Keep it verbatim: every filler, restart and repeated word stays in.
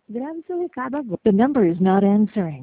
Grab sa recado. The number is not answering.